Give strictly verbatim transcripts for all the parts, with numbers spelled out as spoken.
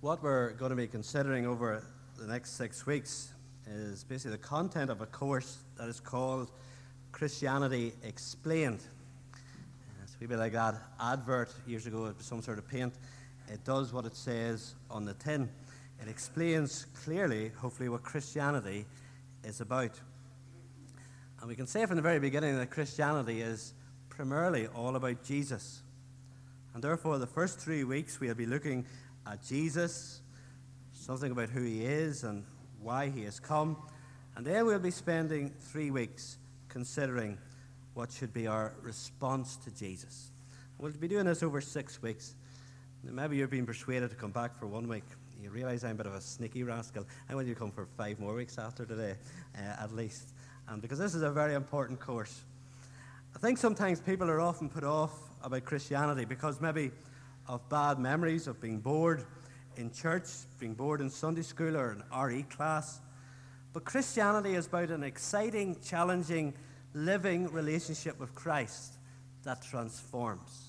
What we're going to be considering over the next six weeks is basically the content of a course that is called Christianity Explained. It's a wee bit like that advert years ago with some sort of paint. It does what it says on the tin. It explains clearly, hopefully, what Christianity is about. And we can say from the very beginning that Christianity is primarily all about Jesus. And therefore, the first three weeks we'll be looking at Jesus, something about who he is and why he has come. And then we'll be spending three weeks considering what should be our response to Jesus. We'll be doing this over six weeks. Maybe you've been persuaded to come back for one week. You realize I'm a bit of a sneaky rascal. I want you to come for five more weeks after today, uh, at least. And because this is a very important course. I think sometimes people are often put off about Christianity because maybe of bad memories of being bored in church, being bored in Sunday school or an R E class. But Christianity is about an exciting, challenging, living relationship with Christ that transforms.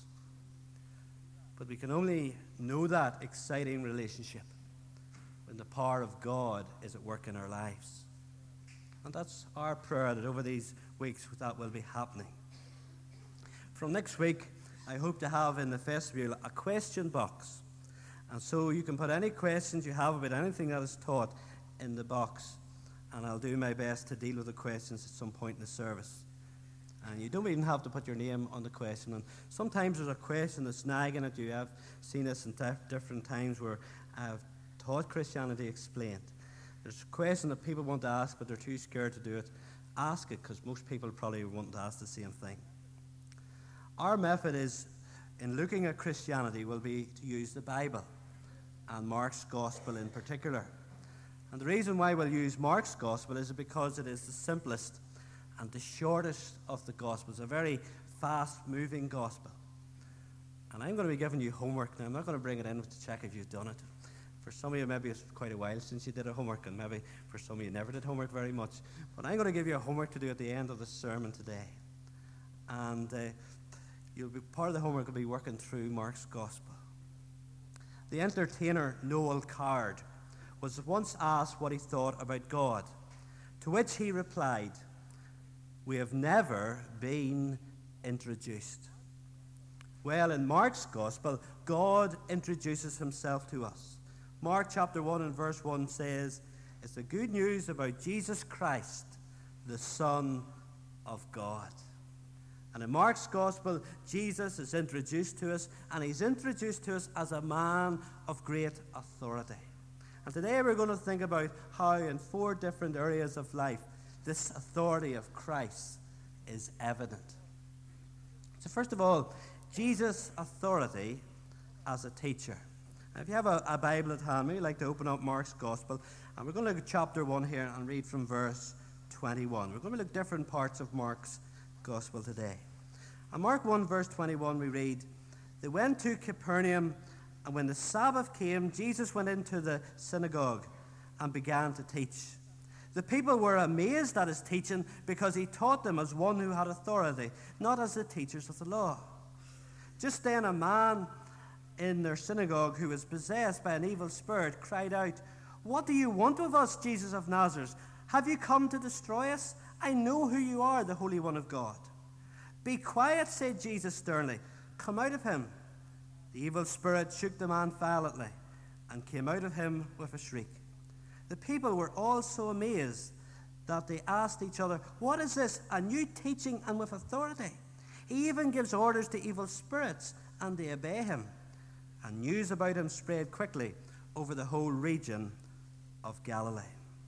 But we can only know that exciting relationship when the power of God is at work in our lives. And that's our prayer, that over these weeks that will be happening. From next week, I hope to have in the vestibule a question box. And so you can put any questions you have about anything that is taught in the box. And I'll do my best to deal with the questions at some point in the service. And you don't even have to put your name on the question. And sometimes there's a question that's nagging at you. I've seen this in dif- different times where I've taught Christianity Explained. There's a question that people want to ask, but they're too scared to do it. Ask it, because most people probably want to ask the same thing. Our method is, in looking at Christianity, will be to use the Bible, and Mark's Gospel in particular. And the reason why we'll use Mark's Gospel is because it is the simplest and the shortest of the Gospels, a very fast-moving Gospel. And I'm going to be giving you homework now. I'm not going to bring it in to check if you've done it. For some of you, maybe it's quite a while since you did a homework, and maybe for some of you never did homework very much. But I'm going to give you a homework to do at the end of the sermon today. And uh, you'll be part of the homework will be working through Mark's Gospel. The entertainer Noel Coward was once asked what he thought about God, to which he replied, "We have never been introduced." Well, in Mark's Gospel, God introduces himself to us. Mark chapter one and verse one says, it's the good news about Jesus Christ, the Son of God. And in Mark's Gospel, Jesus is introduced to us, and he's introduced to us as a man of great authority. And today we're going to think about how in four different areas of life this authority of Christ is evident. So first of all, Jesus' authority as a teacher. Now, if you have a, a Bible at hand, maybe you'd like to open up Mark's Gospel, and we're going to look at chapter one here and read from verse twenty-one. We're going to look at different parts of Mark's Gospel today. And Mark one verse twenty-one we read, "They went to Capernaum, and when the Sabbath came, Jesus went into the synagogue and began to teach. The people were amazed at his teaching because he taught them as one who had authority, not as the teachers of the law. Just then a man in their synagogue who was possessed by an evil spirit cried out, 'What do you want of us, Jesus of Nazareth? Have you come to destroy us? I know who you are, the Holy One of God.' 'Be quiet,' said Jesus sternly. 'Come out of him.' The evil spirit shook the man violently and came out of him with a shriek. The people were all so amazed that they asked each other, 'What is this? A new teaching and with authority. He even gives orders to evil spirits, and they obey him.' And news about him spread quickly over the whole region of Galilee."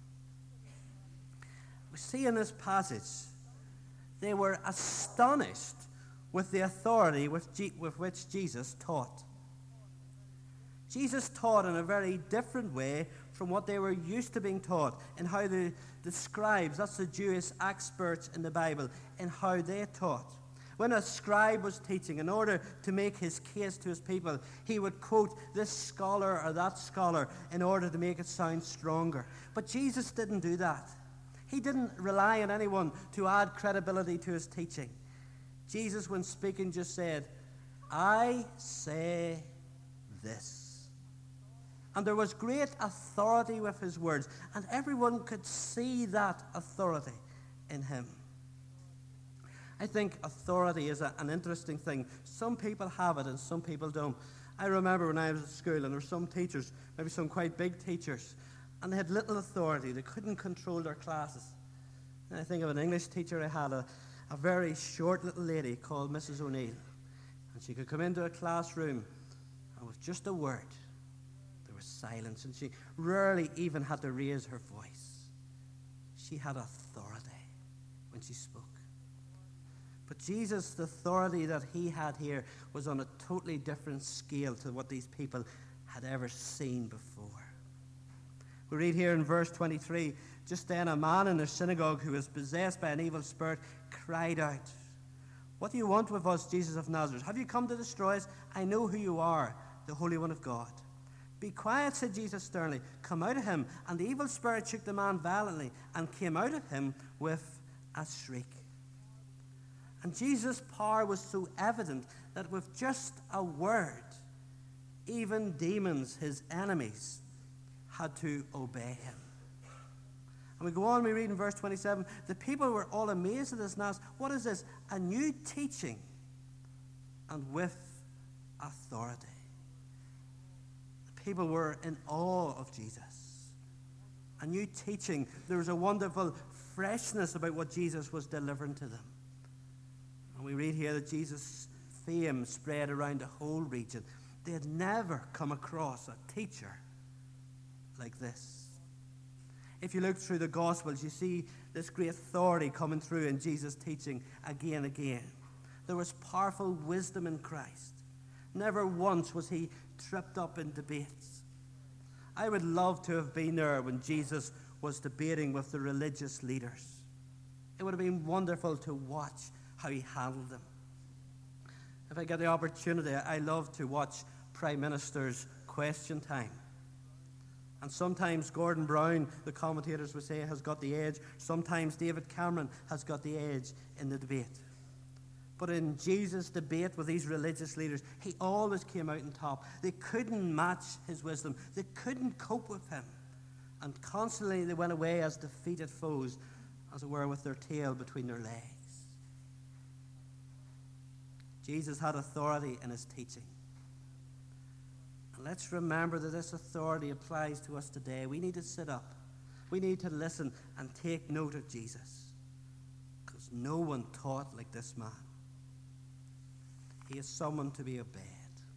We see in this passage, they were astonished with the authority with, G- with which Jesus taught. Jesus taught in a very different way from what they were used to being taught, and how the, the scribes, that's the Jewish experts in the Bible, in how they taught. When a scribe was teaching, in order to make his case to his people, he would quote this scholar or that scholar in order to make it sound stronger. But Jesus didn't do that. He didn't rely on anyone to add credibility to his teaching. Jesus, when speaking, just said, "I say this." And there was great authority with his words, and everyone could see that authority in him. I think authority is a, an interesting thing. Some people have it and some people don't. I remember when I was at school and there were some teachers, maybe some quite big teachers, and they had little authority. They couldn't control their classes. And I think of an English teacher I had, a, a very short little lady called Missus O'Neill. And she could come into a classroom and with just a word, there was silence, and she rarely even had to raise her voice. She had authority when she spoke. But Jesus, the authority that he had here was on a totally different scale to what these people had ever seen before. We read here in verse twenty-three, just then a man in the synagogue who was possessed by an evil spirit cried out, "What do you want with us, Jesus of Nazareth? Have you come to destroy us? I know who you are, the Holy One of God." "Be quiet," said Jesus sternly. "Come out of him." And the evil spirit shook the man violently and came out of him with a shriek. And Jesus' power was so evident that with just a word, even demons, his enemies, had to obey him. And we go on, we read in verse twenty-seven, the people were all amazed at this and asked, "What is this? A new teaching and with authority." The people were in awe of Jesus. A new teaching. There was a wonderful freshness about what Jesus was delivering to them. And we read here that Jesus' fame spread around the whole region. They had never come across a teacher like this. If you look through the Gospels, you see this great authority coming through in Jesus' teaching again and again. There was powerful wisdom in Christ. Never once was he tripped up in debates. I would love to have been there when Jesus was debating with the religious leaders. It would have been wonderful to watch how he handled them. If I get the opportunity, I love to watch Prime Minister's Question Time. And sometimes Gordon Brown, the commentators would say, has got the edge. Sometimes David Cameron has got the edge in the debate. But in Jesus' debate with these religious leaders, he always came out on top. They couldn't match his wisdom. They couldn't cope with him. And constantly they went away as defeated foes, as it were, with their tail between their legs. Jesus had authority in his teaching. And let's remember that this authority applies to us today. We need to sit up. We need to listen and take note of Jesus. Because no one taught like this man. He is someone to be obeyed.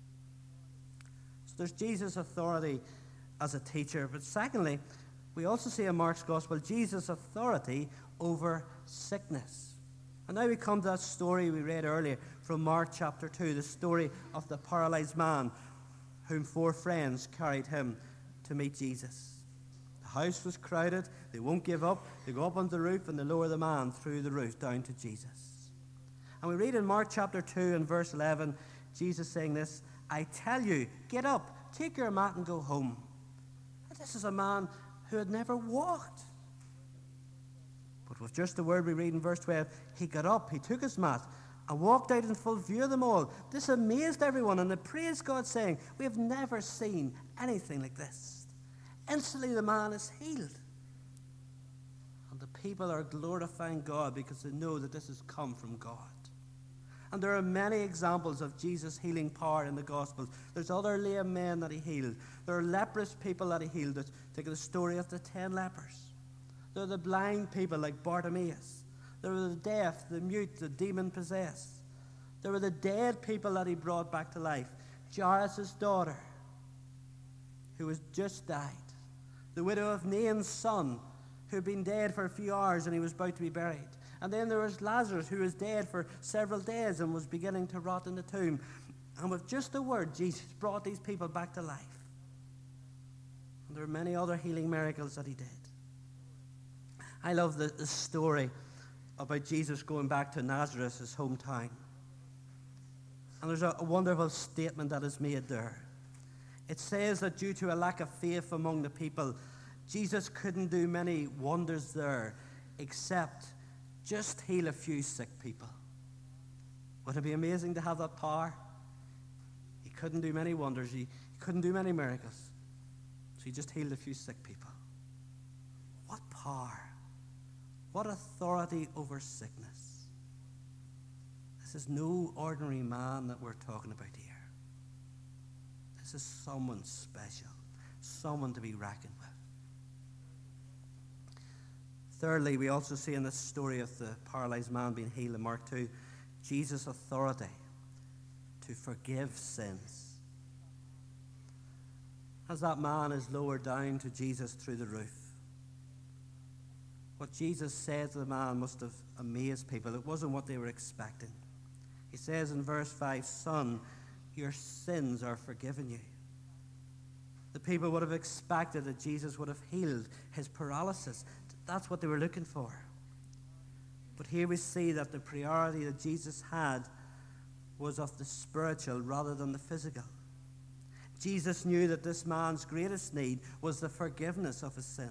So there's Jesus' authority as a teacher. But secondly, we also see in Mark's Gospel Jesus' authority over sickness. And now we come to that story we read earlier from Mark chapter two, the story of the paralyzed man whom four friends carried him to meet Jesus. The house was crowded. They won't give up. They go up on the roof and they lower the man through the roof down to Jesus. And we read in Mark chapter two and verse eleven, Jesus saying this, "I tell you, get up, take your mat and go home." And this is a man who had never walked. But with just the word we read in verse twelve, he got up, he took his mat, and walked out in full view of them all. This amazed everyone, and they praised God, saying, "We have never seen anything like this." Instantly the man is healed. And the people are glorifying God because they know that this has come from God. And there are many examples of Jesus' healing power in the Gospels. There's other lame men that he healed. There are leprous people that he healed. Take the story of the ten lepers. There are the blind people like Bartimaeus. There were the deaf, the mute, the demon-possessed. There were the dead people that he brought back to life. Jairus' daughter, who has just died. The widow of Nain's son, who had been dead for a few hours and he was about to be buried. And then there was Lazarus, who was dead for several days and was beginning to rot in the tomb. And with just a word, Jesus brought these people back to life. And there are many other healing miracles that he did. I love the, the story about Jesus going back to Nazareth, his hometown. And there's a, a wonderful statement that is made there. It says that due to a lack of faith among the people, Jesus couldn't do many wonders there except just heal a few sick people. Wouldn't it be amazing to have that power? He couldn't do many wonders. He, he couldn't do many miracles. he just healed a few sick people. What power, what authority over sickness. This is no ordinary man that we're talking about here. This is someone special, someone to be reckoned with. Thirdly, we also see in this story of the paralyzed man being healed in Mark two, Jesus' authority to forgive sins. As that man is lowered down to Jesus through the roof, what Jesus said to the man must have amazed people. It wasn't what they were expecting. He says in verse five, "Son, your sins are forgiven you." The people would have expected that Jesus would have healed his paralysis. That's what they were looking for. But here we see that the priority that Jesus had was of the spiritual rather than the physical. Jesus knew that this man's greatest need was the forgiveness of his sin.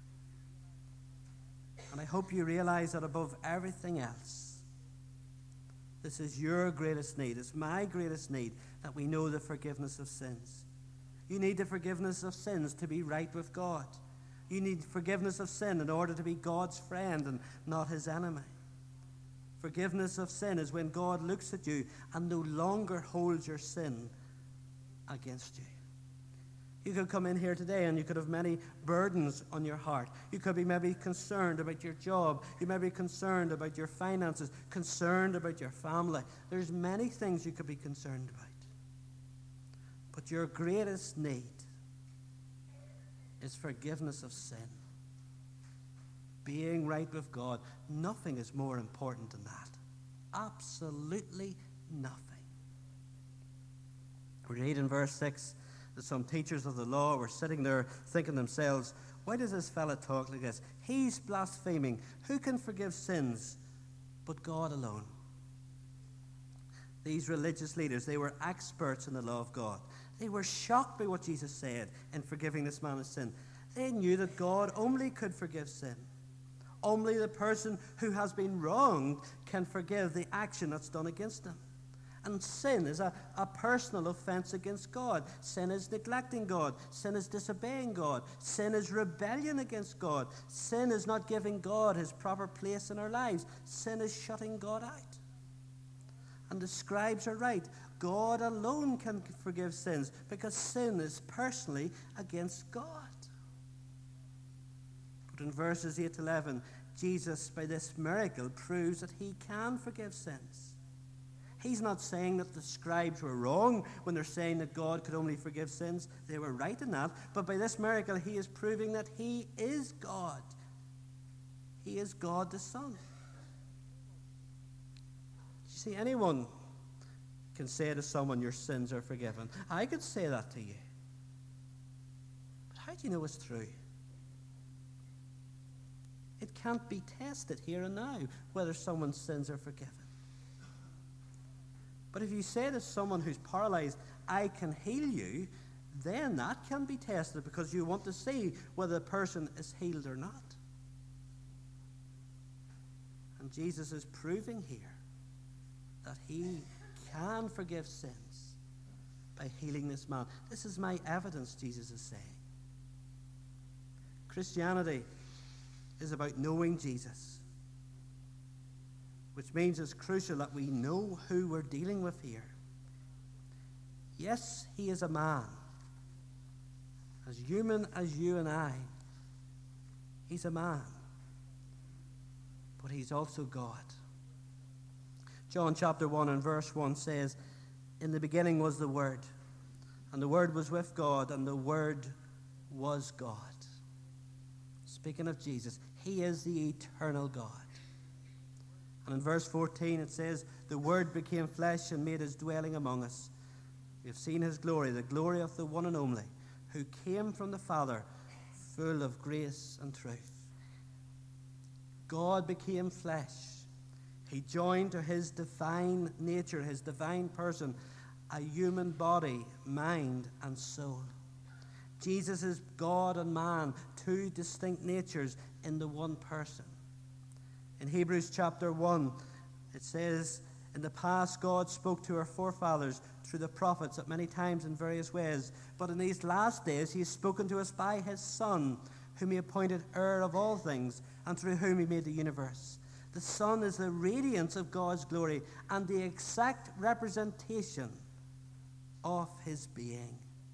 And I hope you realize that above everything else, this is your greatest need. It's my greatest need that we know the forgiveness of sins. You need the forgiveness of sins to be right with God. You need forgiveness of sin in order to be God's friend and not his enemy. Forgiveness of sin is when God looks at you and no longer holds your sin against you. You could come in here today and you could have many burdens on your heart. You could be maybe concerned about your job. You may be concerned about your finances, concerned about your family. There's many things you could be concerned about. But your greatest need is forgiveness of sin. Being right with God. Nothing is more important than that. Absolutely nothing. We read in verse six that some teachers of the law were sitting there thinking to themselves, why does this fella talk like this? He's blaspheming. Who can forgive sins but God alone? These religious leaders, they were experts in the law of God. They were shocked by what Jesus said in forgiving this man's sin. They knew that God only could forgive sin. Only the person who has been wronged can forgive the action that's done against them. And sin is a, a personal offense against God. Sin is neglecting God. Sin is disobeying God. Sin is rebellion against God. Sin is not giving God his proper place in our lives. Sin is shutting God out. And the scribes are right. God alone can forgive sins because sin is personally against God. But in verses eight to eleven, Jesus, by this miracle, proves that he can forgive sins. He's not saying that the scribes were wrong when they're saying that God could only forgive sins. They were right in that. But by this miracle, he is proving that he is God. He is God the Son. You see, anyone can say to someone, your sins are forgiven. I could say that to you. But how do you know it's true? It can't be tested here and now whether someone's sins are forgiven. But if you say to someone who's paralyzed, I can heal you, then that can be tested because you want to see whether the person is healed or not. And Jesus is proving here that he can forgive sins by healing this man. This is my evidence, Jesus is saying. Christianity is about knowing Jesus, which means it's crucial that we know who we're dealing with here. Yes, he is a man, as human as you and I. He's a man, but he's also God. John chapter one and verse one says, in the beginning was the Word, and the Word was with God, and the Word was God. Speaking of Jesus, he is the eternal God. And in verse fourteen it says, the Word became flesh and made his dwelling among us. We have seen his glory, the glory of the one and only, who came from the Father, full of grace and truth. God became flesh. He joined to his divine nature, his divine person, a human body, mind, and soul. Jesus is God and man, two distinct natures in the one person. In Hebrews chapter one, it says, In the past, God spoke to our forefathers through the prophets at many times in various ways. But in these last days, he has spoken to us by his Son, whom he appointed heir of all things, and through whom he made the universe. The Son is the radiance of God's glory and the exact representation of his being.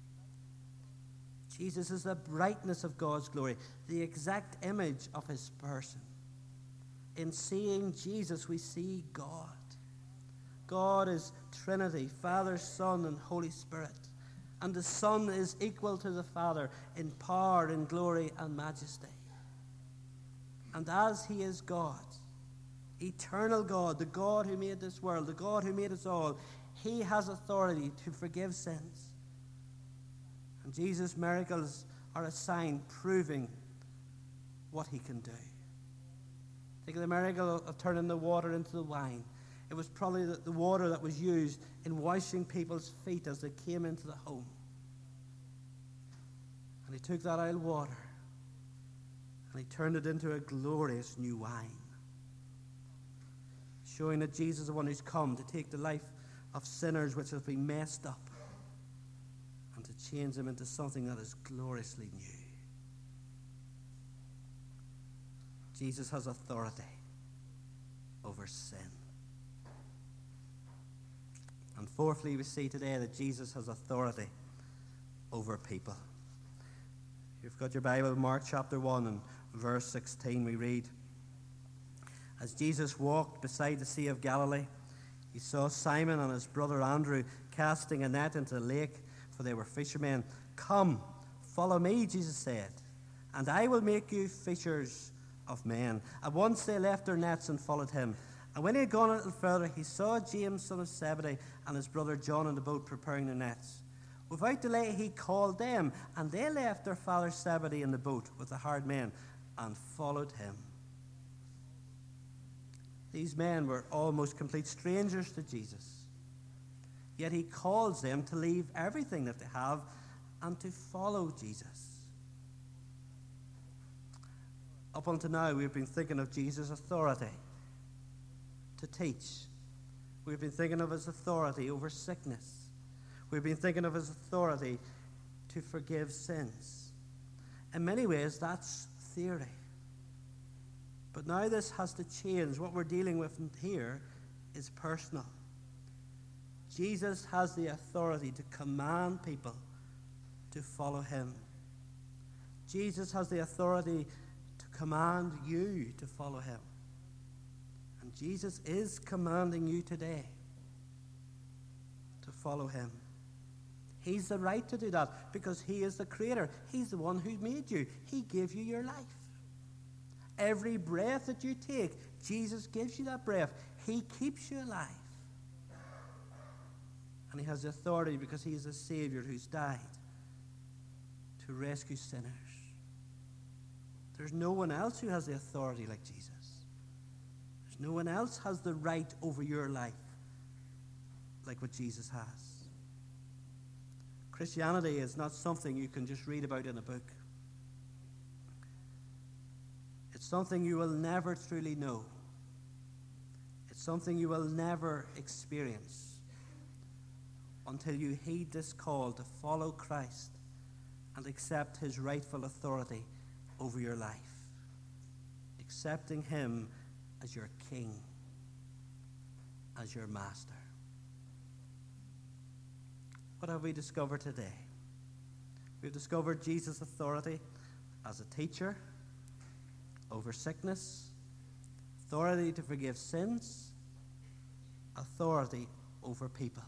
Jesus is the brightness of God's glory, the exact image of his person. In seeing Jesus, we see God. God is Trinity, Father, Son, and Holy Spirit. And the Son is equal to the Father in power, in glory, and majesty. And as he is God, eternal God, the God who made this world, the God who made us all, he has authority to forgive sins. And Jesus' miracles are a sign proving what he can do. Think of the miracle of turning the water into the wine. It was probably the, the water that was used in washing people's feet as they came into the home. And he took that old water and he turned it into a glorious new wine, showing that Jesus is the one who's come to take the life of sinners which have been messed up and to change them into something that is gloriously new. Jesus has authority over sin. And fourthly, we see today that Jesus has authority over people. You've got your Bible, Mark chapter one and verse sixteen, we read, "As Jesus walked beside the Sea of Galilee, he saw Simon and his brother Andrew casting a net into the lake, for they were fishermen. 'Come, follow me,' Jesus said, 'and I will make you fishers of men.' At once they left their nets and followed him. And when he had gone a little further, he saw James, son of Zebedee, and his brother John in the boat preparing their nets. Without delay he called them, and they left their father Zebedee in the boat with the hired men and followed him." These men were almost complete strangers to Jesus. Yet he calls them to leave everything that they have and to follow Jesus. Up until now, we've been thinking of Jesus' authority to teach. We've been thinking of his authority over sickness. We've been thinking of his authority to forgive sins. In many ways, that's theory. But now this has to change. What we're dealing with here is personal. Jesus has the authority to command people to follow him. Jesus has the authority to command you to follow him. And Jesus is commanding you today to follow him. He's the right to do that because he is the creator. He's the one who made you. He gave you your life. Every breath that you take, Jesus gives you that breath. He keeps you alive. And he has the authority because he is a Savior who's died to rescue sinners. There's no one else who has the authority like Jesus. There's no one else has the right over your life like what Jesus has. Christianity is not something you can just read about in a book. It's something you will never truly know. It's something you will never experience until you heed this call to follow Christ and accept his rightful authority over your life, accepting him as your king, as your master. What have we discovered today? We've discovered Jesus' authority as a teacher over sickness, authority to forgive sins, authority over people.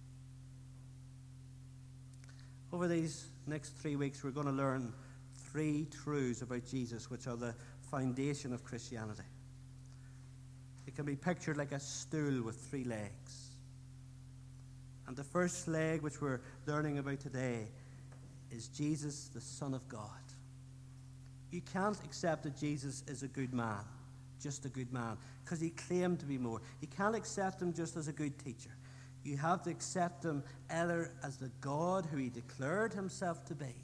Over these next three weeks, we're going to learn three truths about Jesus, which are the foundation of Christianity. It can be pictured like a stool with three legs. And the first leg, which we're learning about today, is Jesus, the Son of God. You can't accept that Jesus is a good man, just a good man, because he claimed to be more. You can't accept him just as a good teacher. You have to accept him either as the God who he declared himself to be,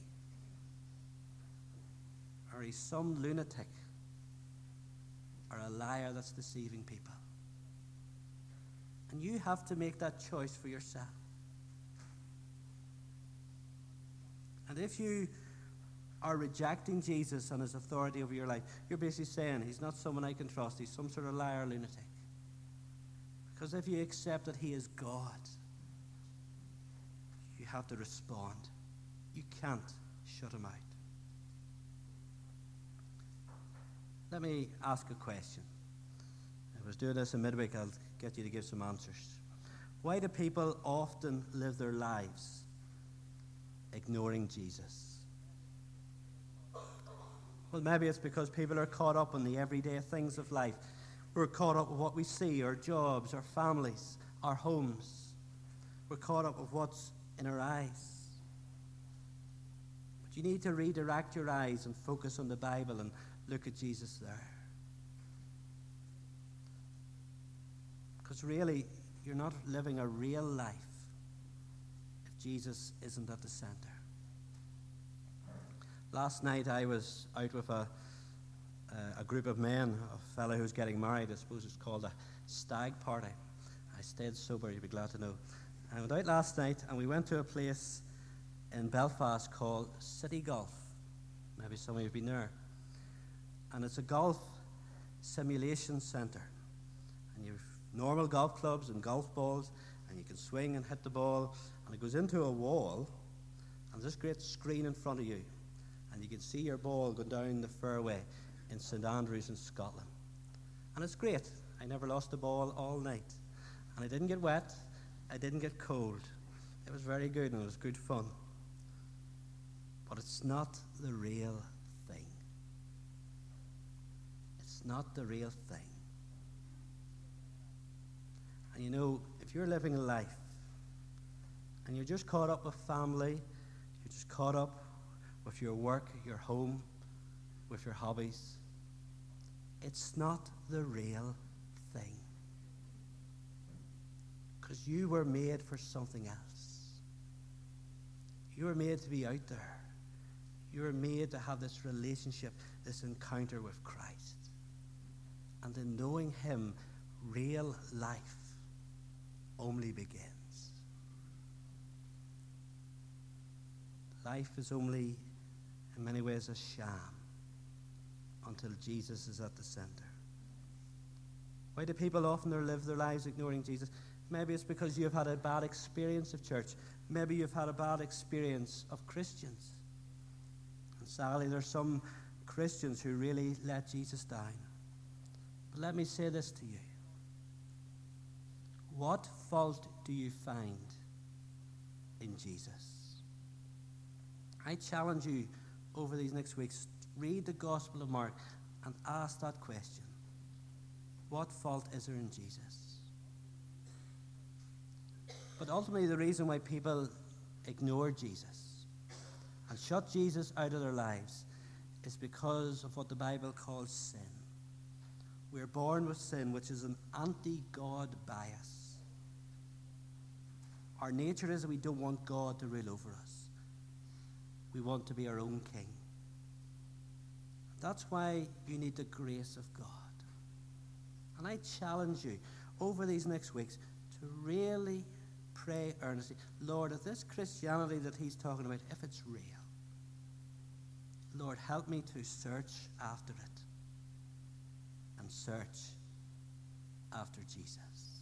or he's some lunatic or a liar that's deceiving people. And you have to make that choice for yourself. And if you are rejecting Jesus and his authority over your life, you're basically saying he's not someone I can trust. He's some sort of liar, lunatic. Because if you accept that he is God, you have to respond. You can't shut him out. Let me ask a question. If I was doing this in midweek, I'll get you to give some answers. Why do people often live their lives ignoring Jesus? Well, maybe it's because people are caught up in the everyday things of life. We're caught up with what we see, our jobs, our families, our homes. We're caught up with what's in our eyes. But you need to redirect your eyes and focus on the Bible and look at Jesus there. Because really, you're not living a real life if Jesus isn't at the center. Last night I was out with a, uh, a group of men, a fellow who's getting married. I suppose it's called a stag party. I stayed sober, you'd be glad to know. I went out last night and we went to a place in Belfast called City Golf. Maybe some of you have been there. And it's a golf simulation centre. And you've normal golf clubs and golf balls, and you can swing and hit the ball, and it goes into a wall, and there's this great screen in front of you, and you can see your ball going down the fairway in St Andrews in Scotland. And it's great. I never lost a ball all night. And I didn't get wet. I didn't get cold. It was very good, and it was good fun. But it's not the real thing. It's not the real thing. And you know, if you're living a life and you're just caught up with family, you're just caught up with your work, your home, with your hobbies, it's not the real thing. Because you were made for something else. You were made to be out there. You were made to have this relationship, this encounter with Christ. And in knowing him, real life only begins. Life is only, in many ways, a sham until Jesus is at the center. Why do people often live their lives ignoring Jesus? Maybe it's because you've had a bad experience of church. Maybe you've had a bad experience of Christians. And sadly, there's some Christians who really let Jesus down. But let me say this to you. What fault do you find in Jesus? I challenge you over these next weeks, read the Gospel of Mark and ask that question. What fault is there in Jesus? But ultimately, the reason why people ignore Jesus and shut Jesus out of their lives is because of what the Bible calls sin. We're born with sin, which is an anti-God bias. Our nature is that we don't want God to rule over us. We want to be our own king. That's why you need the grace of God. And I challenge you over these next weeks to really pray earnestly, Lord, if this Christianity that he's talking about, if it's real, Lord, help me to search after it and search after Jesus.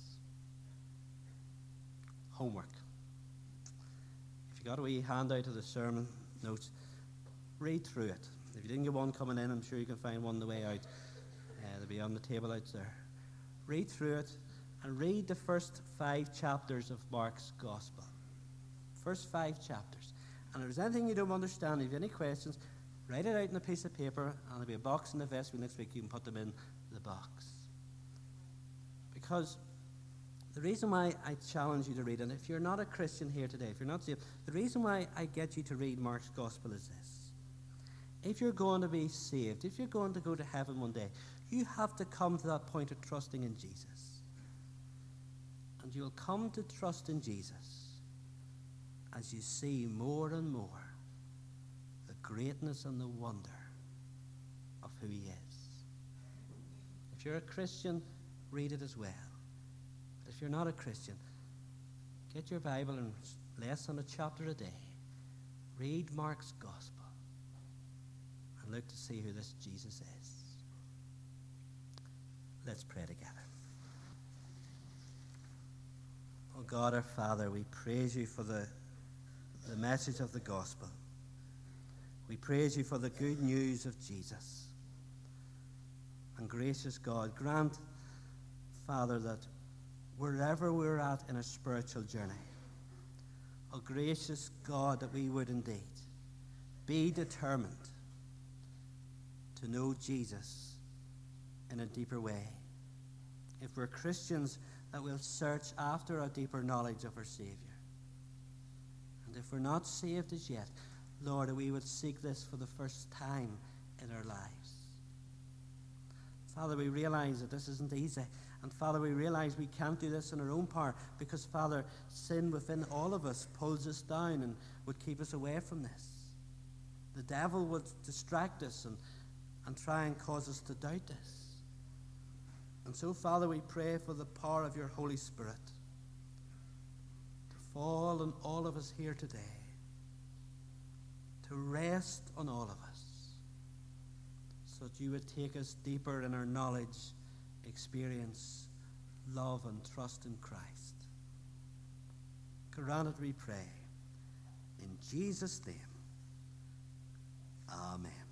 Homework. If you got a wee handout of the sermon notes, read through it. If you didn't get one coming in, I'm sure you can find one on the way out. Uh, they'll be on the table out there. Read through it and read the first five chapters of Mark's Gospel. First five chapters. And if there's anything you don't understand, if you have any questions, write it out on a piece of paper, and there'll be a box in the vestry next week. You can put them in the box. Because the reason why I challenge you to read, and if you're not a Christian here today, if you're not saved, the reason why I get you to read Mark's Gospel is this. If you're going to be saved, if you're going to go to heaven one day, you have to come to that point of trusting in Jesus. And you'll come to trust in Jesus as you see more and more the greatness and the wonder of who he is. If you're a Christian, read it as well. If you're not a Christian, get your Bible and less than a chapter a day. Read Mark's Gospel and look to see who this Jesus is. Let's pray together. Oh God, our Father, we praise you for the, the message of the gospel. We praise you for the good news of Jesus. And gracious God, grant, Father, that wherever we're at in a spiritual journey, oh gracious God, that we would indeed be determined to know Jesus in a deeper way. If we're Christians, that we'll search after a deeper knowledge of our Savior. And if we're not saved as yet, Lord, that we would seek this for the first time in our lives. Father, we realize that this isn't easy. And Father, we realize we can't do this in our own power because, Father, sin within all of us pulls us down and would keep us away from this. The devil would distract us and, and try and cause us to doubt this. And so, Father, we pray for the power of your Holy Spirit to fall on all of us here today, to rest on all of us, so that you would take us deeper in our knowledge, experience, love, and trust in Christ. Grant it, we pray. In Jesus' name, amen.